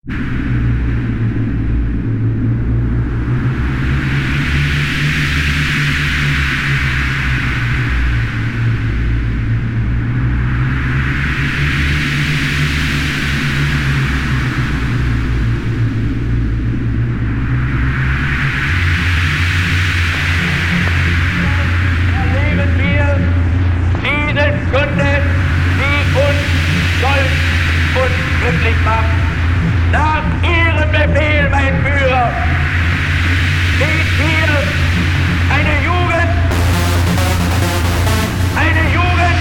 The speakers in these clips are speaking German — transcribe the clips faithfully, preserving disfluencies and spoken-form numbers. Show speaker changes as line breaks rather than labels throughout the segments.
Nach Ihrem Befehl, mein Führer, steht hier eine Jugend, eine Jugend,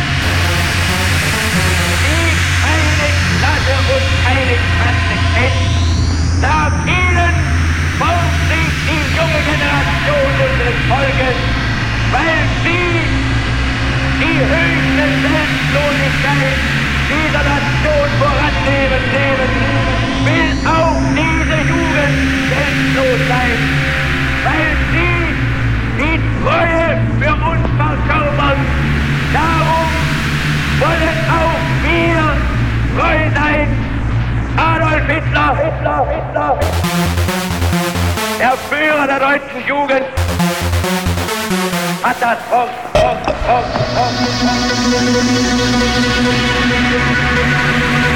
die keine Klasse und keine Klasse kennt. Nach Ihnen formt sich die junge Generation unseres Volkes, weil Sie die höchste Selbstlosigkeit dieser Nation vorannehmen, nehmen, will auch diese Jugend selbstlos sein, weil sie die Treue für uns verkörpern. Darum wollen auch wir treu sein. Adolf Hitler, Hitler, Hitler, der Führer der deutschen Jugend, hat das Wort, Wort, Wort, Wort.